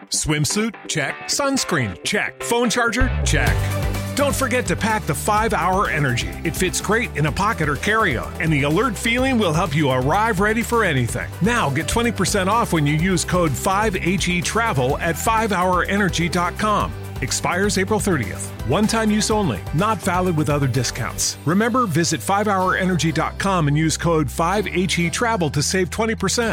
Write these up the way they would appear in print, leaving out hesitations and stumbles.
Swimsuit? Check. Sunscreen? Check. Phone charger? Check. Don't forget to pack the 5-Hour Energy. It fits great in a pocket or carry-on, and the alert feeling will help you arrive ready for anything. Now get 20% off when you use code 5HETRAVEL at 5hourenergy.com. Expires April 30th. One-time use only. Not valid with other discounts. Remember, visit 5hourenergy.com and use code 5HETRAVEL to save 20%.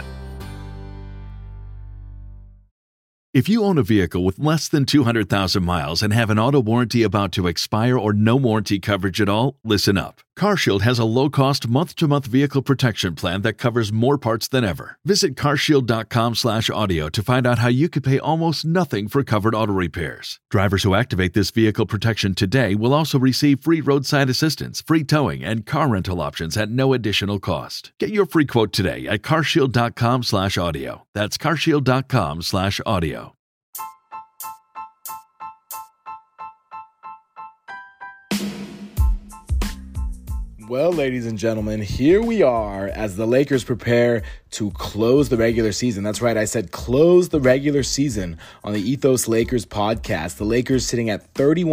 If you own a vehicle with less than 200,000 miles and have an auto warranty about to expire or no warranty coverage at all, listen up. CarShield has a low-cost month-to-month vehicle protection plan that covers more parts than ever. Visit carshield.com/audio to find out how you could pay almost nothing for covered auto repairs. Drivers who activate this vehicle protection today will also receive free roadside assistance, free towing, and car rental options at no additional cost. Get your free quote today at carshield.com/audio. That's carshield.com/audio. Well, ladies and gentlemen, here we are as the Lakers prepare to close the regular season. That's right, I said close the regular season on the Ethos Lakers podcast. The Lakers sitting at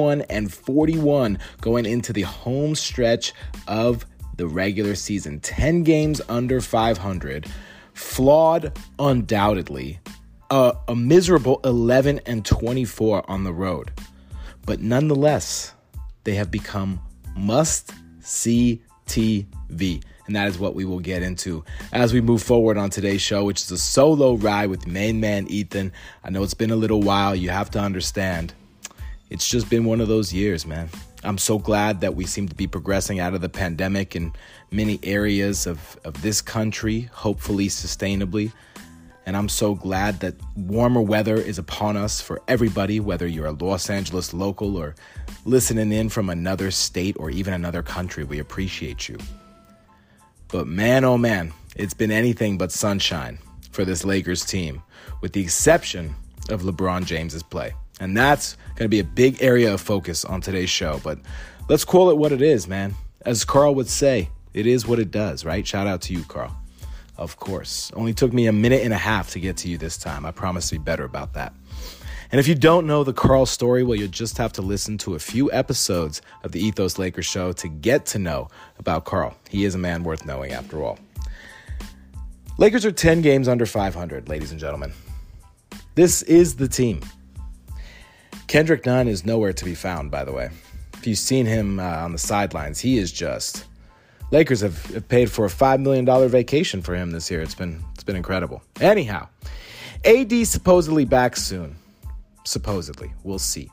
31-41 going into the home stretch of the regular season. 10 games under 500. Flawed, undoubtedly. A miserable 11-24 on the road. But nonetheless, they have become must-see TV, and that is what we will get into as we move forward on today's show, which is a solo ride with main man Ethan. I know it's been a little while. You have to understand, it's just been one of those years, man. I'm so glad that we seem to be progressing out of the pandemic in many areas of this country, hopefully sustainably. And I'm so glad that warmer weather is upon us for everybody, whether you're a Los Angeles local or listening in from another state or even another country. We appreciate you. But man, oh man, it's been anything but sunshine for this Lakers team, with the exception of LeBron James's play. And that's going to be a big area of focus on today's show. But let's call it what it is, man. As Carl would say, it is what it does, right? Shout out to you, Carl. Of course. Only took me a minute and a half to get to you this time. I promise to be better about that. And if you don't know the Carl story, well, you'll just have to listen to a few episodes of the Ethos Lakers show to get to know about Carl. He is a man worth knowing after all. Lakers are 10 games under 500, ladies and gentlemen. This is the team. Kendrick Nunn is nowhere to be found, by the way. If you've seen him on the sidelines, he is just... Lakers have paid for a $5 million vacation for him this year. It's been incredible. Anyhow, AD supposedly back soon. Supposedly. We'll see.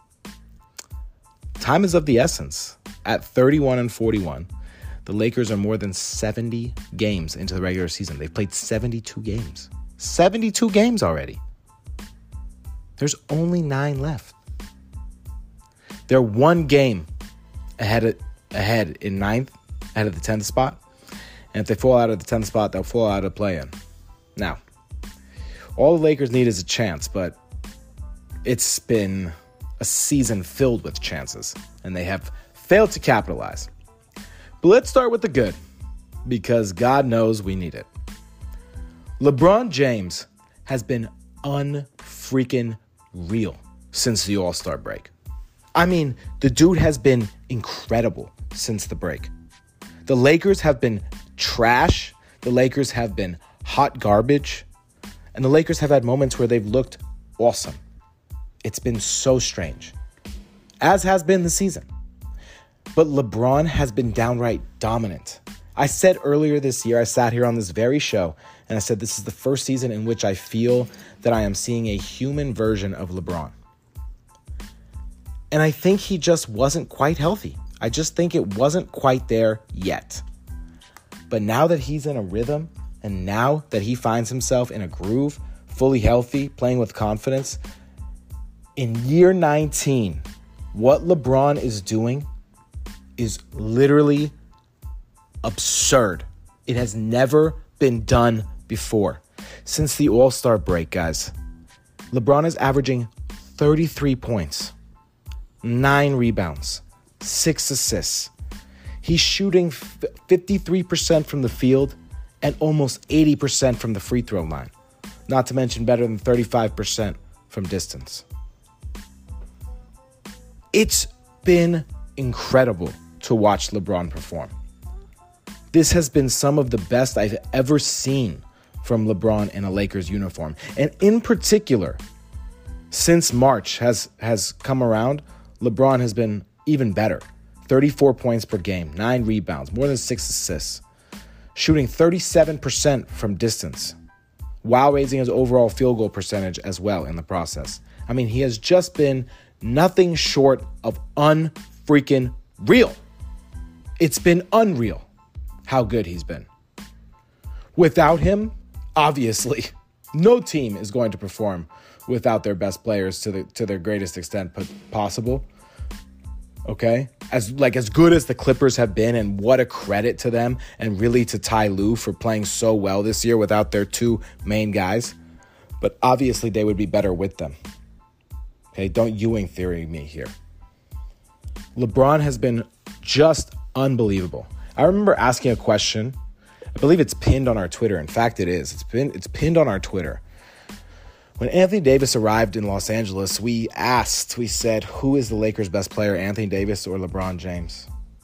Time is of the essence. At 31-41, the Lakers are more than 70 games into the regular season. They've played 72 games. 72 games already. There's only 9 left. They're 1 game ahead in 9th. Ahead of the 10th spot. And if they fall out of the 10th spot, they'll fall out of play-in. Now, all the Lakers need is a chance, but it's been a season filled with chances, and they have failed to capitalize. But let's start with the good, because God knows we need it. LeBron James has been unfreaking real since the All-Star break. I mean, the dude has been incredible since the break. The Lakers have been trash. The Lakers have been hot garbage. And the Lakers have had moments where they've looked awesome. It's been so strange, as has been the season. But LeBron has been downright dominant. I said earlier this year, I sat here on this very show, and I said this is the first season in which I feel that I am seeing a human version of LeBron. And I think he just wasn't quite healthy. I just think it wasn't quite there yet. But now that he's in a rhythm, and now that he finds himself in a groove, fully healthy, playing with confidence, in year 19, what LeBron is doing is literally absurd. It has never been done before. Since the All-Star break, guys, LeBron is averaging 33 points, 9 rebounds, 6 assists. He's shooting 53% from the field and almost 80% from the free throw line. Not to mention better than 35% from distance. It's been incredible to watch LeBron perform. This has been some of the best I've ever seen from LeBron in a Lakers uniform. And in particular, since March has come around, LeBron has been even better. 34 points per game, 9 rebounds, more than 6 assists, shooting 37% from distance, while raising his overall field goal percentage as well in the process. I mean, he has just been nothing short of unfreaking real. It's been unreal how good he's been. Without him, obviously, no team is going to perform without their best players to their greatest extent possible. Okay? As good as the Clippers have been, and what a credit to them, and really to Ty Lue for playing so well this year without their 2 main guys. But obviously they would be better with them. Okay? Don't Ewing theory me here. LeBron has been just unbelievable. I remember asking a question. I believe it's pinned on our Twitter. In fact, it is. It's pinned on our Twitter. When Anthony Davis arrived in Los Angeles, we said, who is the Lakers' best player, Anthony Davis or LeBron James?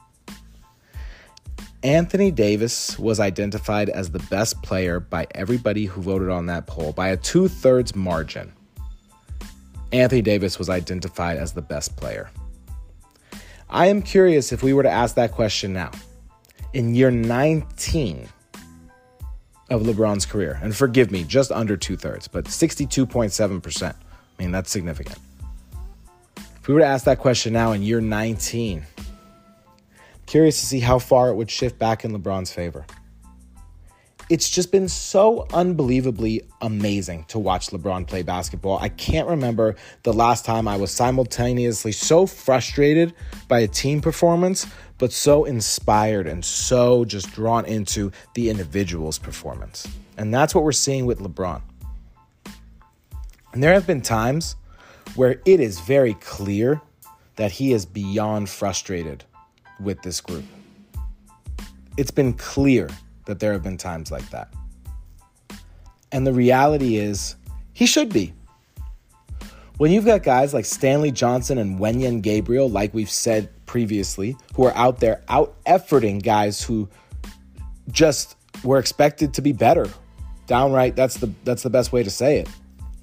Anthony Davis was identified as the best player by everybody who voted on that poll by a 2/3 margin. Anthony Davis was identified as the best player. I am curious if we were to ask that question now, in year 19 of LeBron's career, and forgive me, just under 2/3, but 62.7%. I mean, that's significant. If we were to ask that question now in year 19, curious to see how far it would shift back in LeBron's favor. It's just been so unbelievably amazing to watch LeBron play basketball. I can't remember the last time I was simultaneously so frustrated by a team performance, but so inspired and so just drawn into the individual's performance. And that's what we're seeing with LeBron. And there have been times where it is very clear that he is beyond frustrated with this group. It's been clear that there have been times like that. And the reality is, he should be. When you've got guys like Stanley Johnson and Wenyen Gabriel, like we've said previously, who are out there out-efforting guys who just were expected to be better. Downright, that's the best way to say it.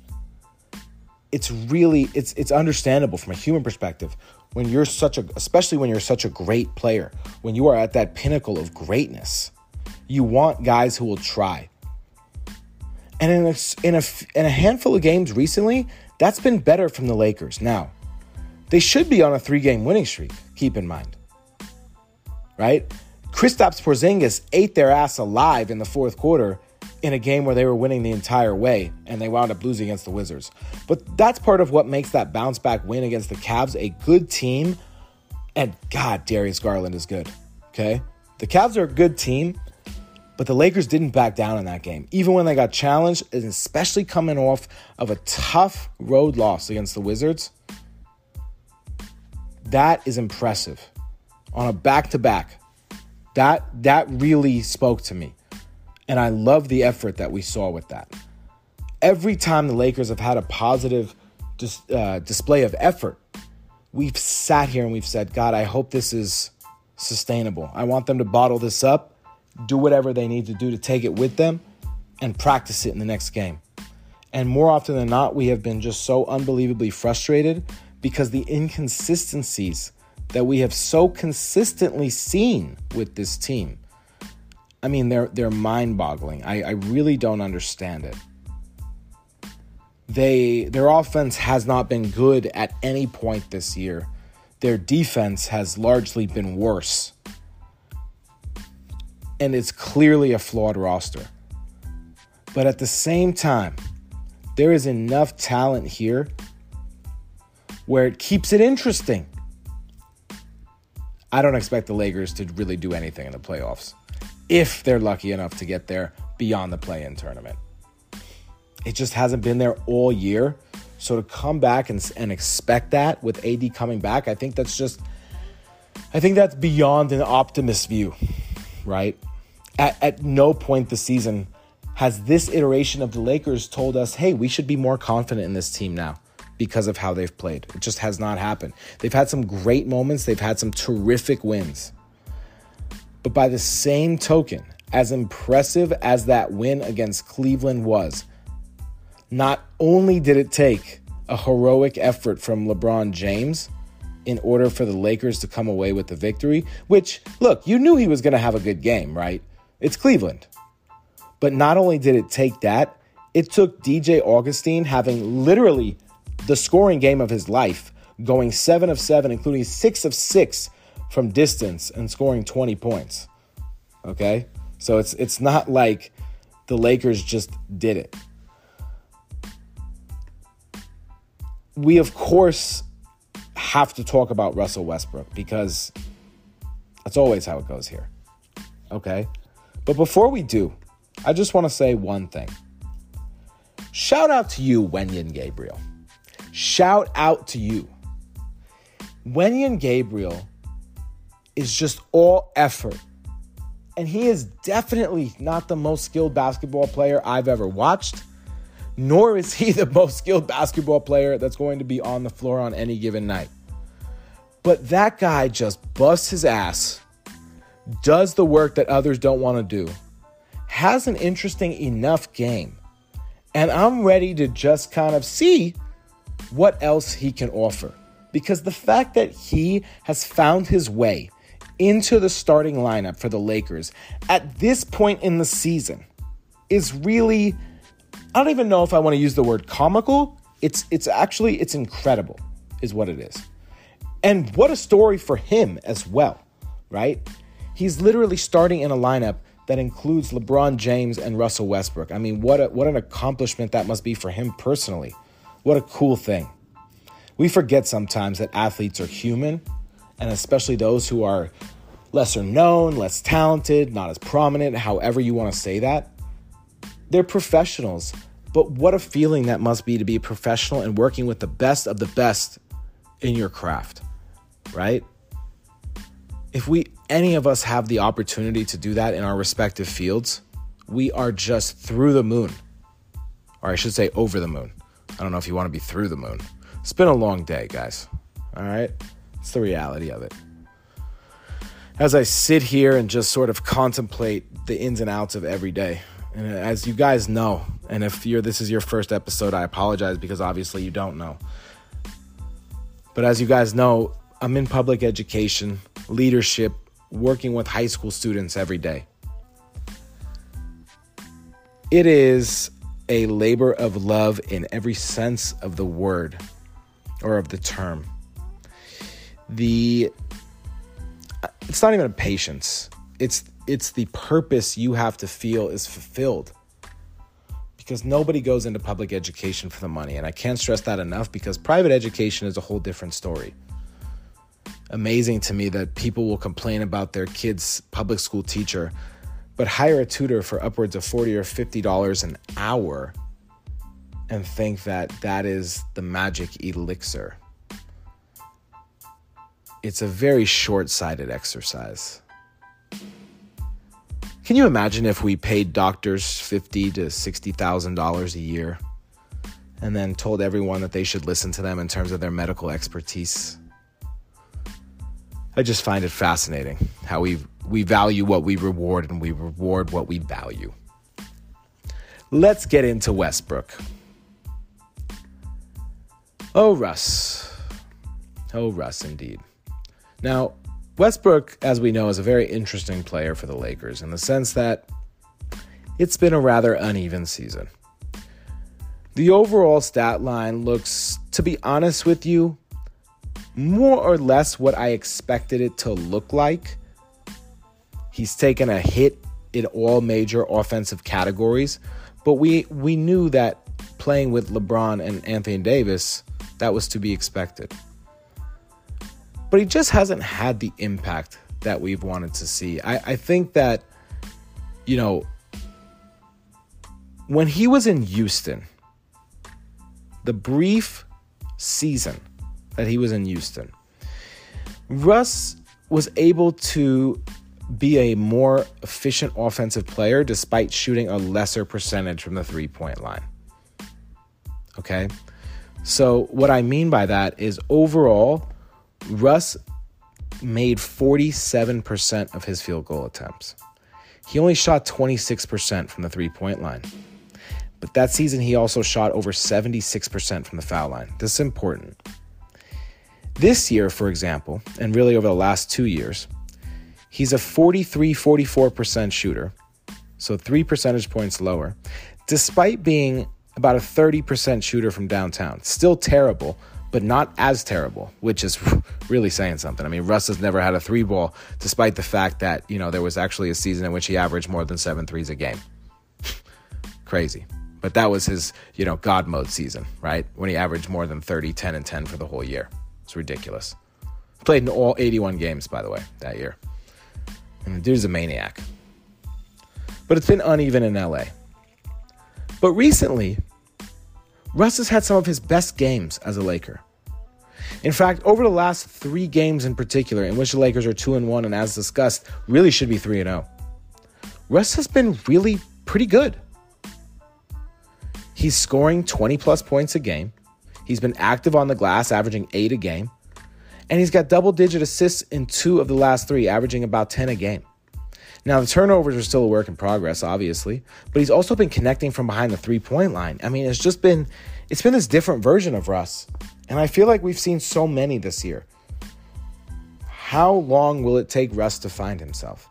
It's understandable from a human perspective when you're especially when you're such a great player, when you are at that pinnacle of greatness. You want guys who will try. And in a handful of games recently, that's been better from the Lakers. Now, they should be on a 3-game winning streak, keep in mind. Right? Kristaps Porzingis ate their ass alive in the fourth quarter in a game where they were winning the entire way, and they wound up losing against the Wizards. But that's part of what makes that bounce-back win against the Cavs a good team. And God, Darius Garland is good. Okay? The Cavs are a good team, but the Lakers didn't back down in that game, even when they got challenged, and especially coming off of a tough road loss against the Wizards. That is impressive. On a back-to-back, that really spoke to me. And I love the effort that we saw with that. Every time the Lakers have had a positive display of effort, we've sat here and we've said, God, I hope this is sustainable. I want them to bottle this up, do whatever they need to do to take it with them, and practice it in the next game. And more often than not, we have been just so unbelievably frustrated because the inconsistencies that we have so consistently seen with this team, I mean, they're mind-boggling. I really don't understand it. Their offense has not been good at any point this year. Their defense has largely been worse. And it's clearly a flawed roster. But at the same time, there is enough talent here where it keeps it interesting. I don't expect the Lakers to really do anything in the playoffs if they're lucky enough to get there beyond the play-in tournament. It just hasn't been there all year. So to come back and expect that with AD coming back, I think that's beyond an optimist view, right? At no point this season has this iteration of the Lakers told us, hey, we should be more confident in this team now because of how they've played? It just has not happened. They've had some great moments. They've had some terrific wins. But by the same token, as impressive as that win against Cleveland was, not only did it take a heroic effort from LeBron James in order for the Lakers to come away with the victory, which, look, you knew he was going to have a good game, right? It's Cleveland. But not only did it take that, it took DJ Augustin having literally the scoring game of his life, going 7 of 7, including 6 of 6 from distance and scoring 20 points. Okay? So it's not like the Lakers just did it. We, of course, have to talk about Russell Westbrook because that's always how it goes here. Okay? But before we do, I just want to say one thing. Shout out to you, Wenyen Gabriel. Shout out to you. Wenyen Gabriel is just all effort. And he is definitely not the most skilled basketball player I've ever watched, nor is he the most skilled basketball player that's going to be on the floor on any given night. But that guy just busts his ass, does the work that others don't want to do, has an interesting enough game, and I'm ready to just kind of see what else he can offer. Because the fact that he has found his way into the starting lineup for the Lakers at this point in the season is really, I don't even know if I want to use the word comical. It's incredible is what it is. And what a story for him as well, right? He's literally starting in a lineup that includes LeBron James and Russell Westbrook. I mean, what an accomplishment that must be for him personally. What a cool thing. We forget sometimes that athletes are human, and especially those who are lesser known, less talented, not as prominent, however you want to say that. They're professionals, but what a feeling that must be to be a professional and working with the best of the best in your craft, right? If any of us have the opportunity to do that in our respective fields, we are just through the moon. Or I should say over the moon. I don't know if you want to be through the moon. It's been a long day, guys. All right? It's the reality of it. As I sit here and just sort of contemplate the ins and outs of every day, and as you guys know, and if this is your first episode, I apologize because obviously you don't know. But as you guys know, I'm in public education, leadership, working with high school students every day. It is a labor of love in every sense of the word or of the term. It's not even a patience. It's the purpose you have to feel is fulfilled. Because nobody goes into public education for the money. And I can't stress that enough because private education is a whole different story. Amazing to me that people will complain about their kid's public school teacher, but hire a tutor for upwards of $40 or $50 an hour and think that that is the magic elixir. It's a very short-sighted exercise. Can you imagine if we paid doctors $50,000 to $60,000 a year and then told everyone that they should listen to them in terms of their medical expertise? I just find it fascinating how we value what we reward and we reward what we value. Let's get into Westbrook. Oh, Russ. Oh, Russ, indeed. Now, Westbrook, as we know, is a very interesting player for the Lakers in the sense that it's been a rather uneven season. The overall stat line looks, to be honest with you, more or less what I expected it to look like. He's taken a hit in all major offensive categories, but we knew that playing with LeBron and Anthony Davis, that was to be expected. But he just hasn't had the impact that we've wanted to see. I think that, when he was in Houston, the brief season that he was in Houston, Russ was able to be a more efficient offensive player despite shooting a lesser percentage from the three-point line. Okay? So what I mean by that is overall, Russ made 47% of his field goal attempts. He only shot 26% from the three-point line. But that season, he also shot over 76% from the foul line. This is important. This year, for example, and really over the last 2 years, he's a 44% shooter, so 3 percentage points lower, despite being about a 30% shooter from downtown. Still terrible, but not as terrible, which is really saying something. I mean, Russ has never had a three ball, despite the fact that, there was actually a season in which he averaged more than 7 threes a game. Crazy. But that was his, God mode season, right? When he averaged more than 30, 10, and 10 for the whole year. It's ridiculous. Played in all 81 games, by the way, that year. And the dude's a maniac. But it's been uneven in LA. But recently, Russ has had some of his best games as a Laker. In fact, over the last 3 games in particular, in which the Lakers are 2-1 and as discussed, really should be 3-0, Russ has been really pretty good. He's scoring 20-plus points a game. He's been active on the glass, averaging 8 a game. And he's got double-digit assists in 2 of the last 3, averaging about 10 a game. Now, the turnovers are still a work in progress, obviously, but he's also been connecting from behind the three-point line. I mean, it's been this different version of Russ. And I feel like we've seen so many this year. How long will it take Russ to find himself?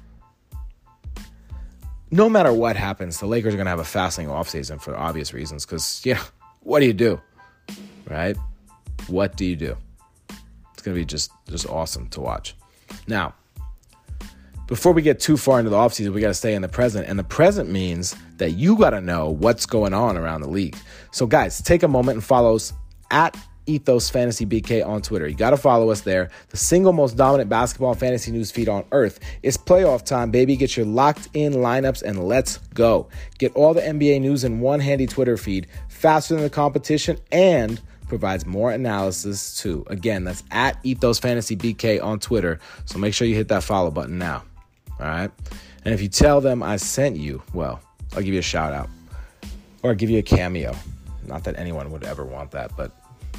No matter what happens, the Lakers are going to have a fascinating offseason for obvious reasons because, what do you do? Right? What do you do? It's going to be just awesome to watch. Now, before we get too far into the offseason, we got to stay in the present. And the present means that you got to know what's going on around the league. So, guys, take a moment and follow us at Ethos Fantasy BK on Twitter. You got to follow us there. The single most dominant basketball and fantasy news feed on earth. It's playoff time, baby. Get your locked in lineups and let's go. Get all the NBA news in one handy Twitter feed, faster than the competition, and provides more analysis too. Again, that's at Ethos Fantasy BK on Twitter. So make sure you hit that follow button now. All right. And if you tell them I sent you, well, I'll give you a shout out or I'll give you a cameo. Not that anyone would ever want that, but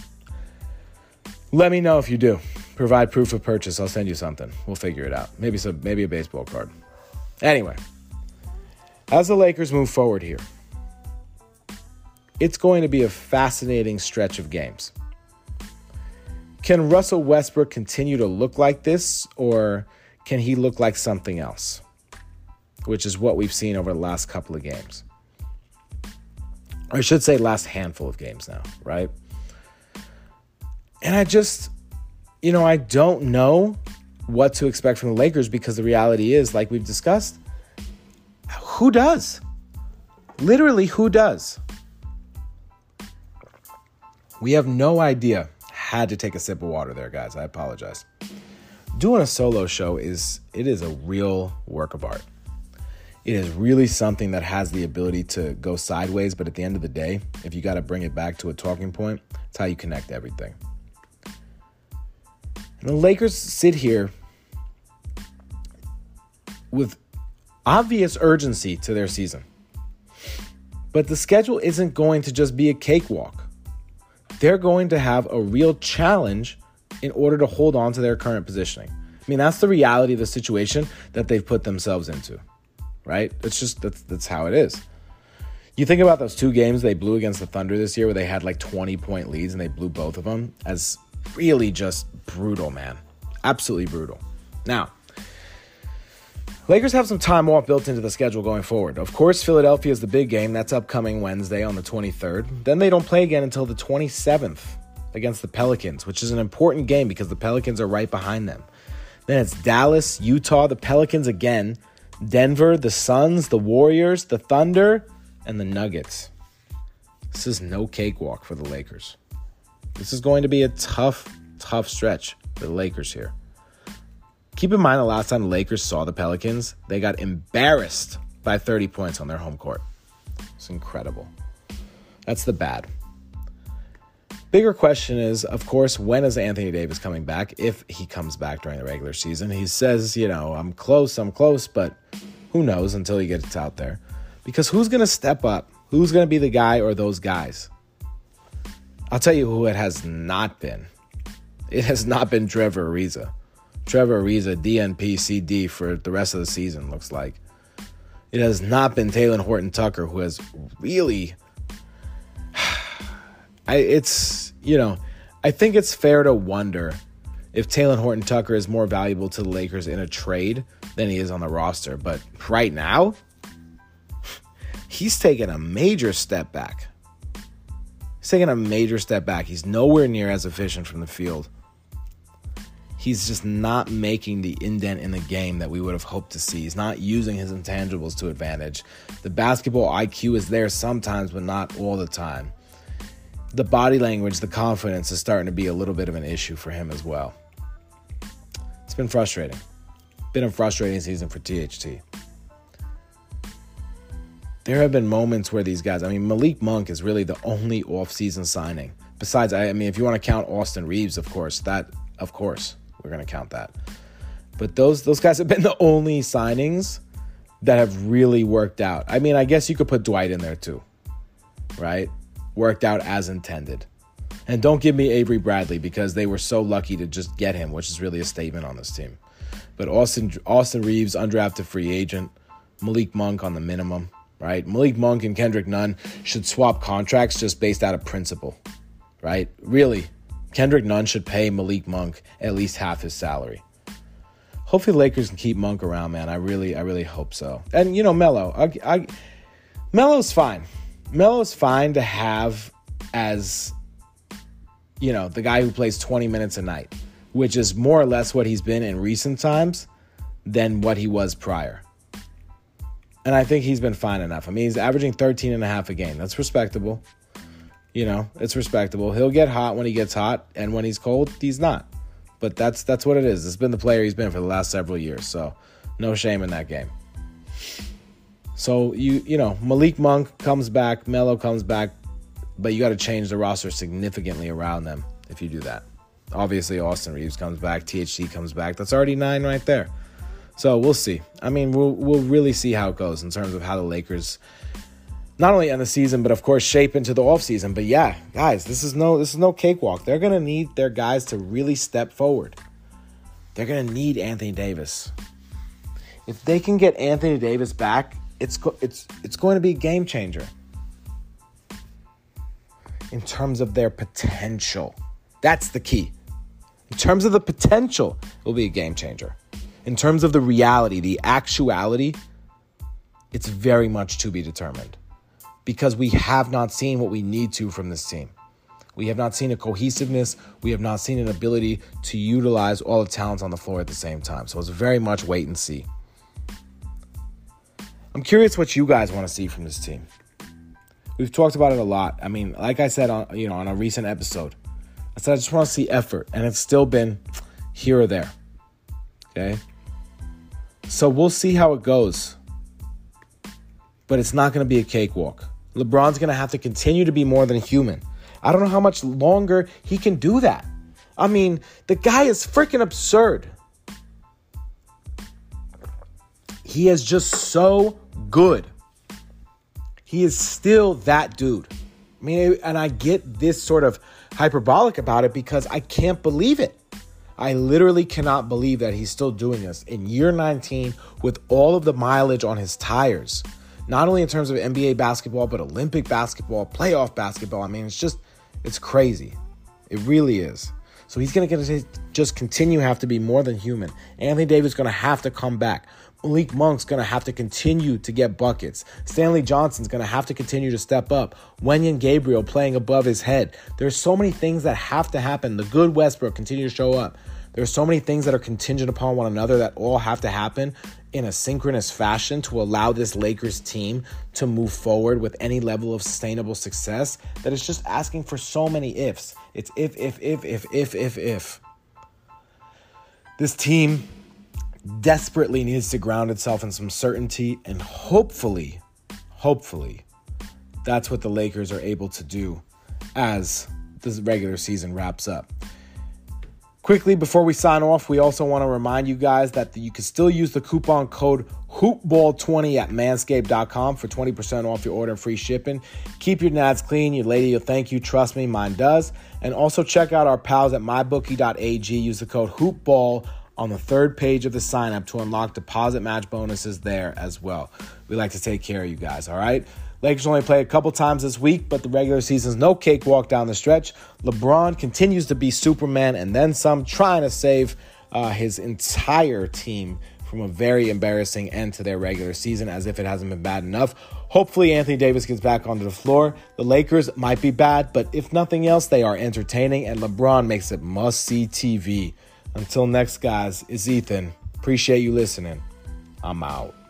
let me know if you do. Provide proof of purchase. I'll send you something. We'll figure it out. Maybe a baseball card. Anyway, as the Lakers move forward here, it's going to be a fascinating stretch of games. Can Russell Westbrook continue to look like this, or can he look like something else? Which is what we've seen over the last couple of games. Or I should say last handful of games now, right? And I just, I don't know what to expect from the Lakers because the reality is, like we've discussed, who does? Literally, who does? We have no idea. Had to take a sip of water there, guys. I apologize. Doing a solo show is a real work of art. It is really something that has the ability to go sideways, but at the end of the day, if you got to bring it back to a talking point, it's how you connect everything. And the Lakers sit here with obvious urgency to their season. But the schedule isn't going to just be a cakewalk. They're going to have a real challenge in order to hold on to their current positioning. I mean, that's the reality of the situation that they've put themselves into, right? It's just, that's how it is. You think about those 2 games they blew against the Thunder this year where they had like 20-point leads and they blew both of them as really just brutal, man. Absolutely brutal. Now, Lakers have some time off built into the schedule going forward. Of course, Philadelphia is the big game. That's upcoming Wednesday on the 23rd. Then they don't play again until the 27th against the Pelicans, which is an important game because the Pelicans are right behind them. Then it's Dallas, Utah, the Pelicans again, Denver, the Suns, the Warriors, the Thunder, and the Nuggets. This is no cakewalk for the Lakers. This is going to be a tough stretch for the Lakers here. Keep in mind the last time the Lakers saw the Pelicans, they got embarrassed by 30 points on their home court. It's incredible. That's the bad. Bigger question is, of course, when is Anthony Davis coming back? If he comes back during the regular season. He says, I'm close, but who knows until he gets out there. Because who's going to step up? Who's going to be the guy or those guys? I'll tell you who it has not been. It has not been Trevor Ariza. Trevor Ariza, DNP, CD for the rest of the season, looks like. It has not been Talen Horton-Tucker, who has really... I think it's fair to wonder if Talen Horton-Tucker is more valuable to the Lakers in a trade than he is on the roster. But right now, he's taken a major step back. He's nowhere near as efficient from the field. He's just not making the indent in the game that we would have hoped to see. He's not using his intangibles to advantage. The basketball IQ is there sometimes, but not all the time. The body language, the confidence is starting to be a little bit of an issue for him as well. It's been frustrating. Been a frustrating season for THT. There have been moments where these guys, Malik Monk is really the only offseason signing. Besides, if you want to count Austin Reeves, of course, we're going to count that. But those guys have been the only signings that have really worked out. I guess you could put Dwight in there too, right? Worked out as intended. And don't give me Avery Bradley because they were so lucky to just get him, which is really a statement on this team. But Austin Reeves, undrafted free agent. Malik Monk on the minimum, right? Malik Monk and Kendrick Nunn should swap contracts just based out of principle, right? Really, Kendrick Nunn should pay Malik Monk at least half his salary. Hopefully the Lakers can keep Monk around, man. I really hope so. And, Melo. Melo's fine. Melo's fine to have as, the guy who plays 20 minutes a night, which is more or less what he's been in recent times than what he was prior. And I think he's been fine enough. He's averaging 13 and a half a game. That's respectable. It's respectable. He'll get hot when he gets hot, and when he's cold, he's not. But that's what it is. It's been the player he's been for the last several years, so no shame in that game. So, Malik Monk comes back, Melo comes back, but you got to change the roster significantly around them if you do that. Obviously, Austin Reeves comes back, THT comes back. That's already 9 right there. So, we'll see. We'll really see how it goes in terms of how the Lakers not only end the season, but, of course, shape into the offseason. But, yeah, guys, this is no cakewalk. They're going to need their guys to really step forward. They're going to need Anthony Davis. If they can get Anthony Davis back, it's going to be a game changer in terms of their potential. That's the key. In terms of the potential, it will be a game changer. In terms of the reality, the actuality, it's very much to be determined because we have not seen what we need to from this team. We have not seen a cohesiveness. We have not seen an ability to utilize all the talents on the floor at the same time. So it's very much wait and see. I'm curious what you guys want to see from this team. We've talked about it a lot. Like I said on a recent episode, I said I just want to see effort, and it's still been here or there. Okay? So we'll see how it goes. But it's not going to be a cakewalk. LeBron's going to have to continue to be more than human. I don't know how much longer he can do that. The guy is freaking absurd. He is just so good. He is still that dude. And I get this sort of hyperbolic about it because I can't believe it. I literally cannot believe that he's still doing this in year 19 with all of the mileage on his tires. Not only in terms of NBA basketball, but Olympic basketball, playoff basketball. It's crazy. It really is. So he's going to just continue to have to be more than human. Anthony Davis is going to have to come back. Malik Monk's going to have to continue to get buckets. Stanley Johnson's going to have to continue to step up. Wenyen Gabriel playing above his head. There's so many things that have to happen. The good Westbrook continue to show up. There's so many things that are contingent upon one another that all have to happen in a synchronous fashion to allow this Lakers team to move forward with any level of sustainable success that is just asking for so many ifs. It's if. This team desperately needs to ground itself in some certainty, and hopefully, that's what the Lakers are able to do as the regular season wraps up. Quickly, before we sign off, we also want to remind you guys that you can still use the coupon code HoopBall20 at manscaped.com for 20% off your order and free shipping. Keep your nads clean. Your lady will thank you. Trust me, mine does. And also check out our pals at mybookie.ag. Use the code HoopBall on the third page of the sign-up to unlock deposit match bonuses there as well. We like to take care of you guys, all right? Lakers only play a couple times this week, but the regular season's no cakewalk down the stretch. LeBron continues to be Superman and then some, trying to save his entire team from a very embarrassing end to their regular season, as if it hasn't been bad enough. Hopefully Anthony Davis gets back onto the floor. The Lakers might be bad, but if nothing else, they are entertaining, and LeBron makes it must-see TV. Until next, guys, it's Ethan. Appreciate you listening. I'm out.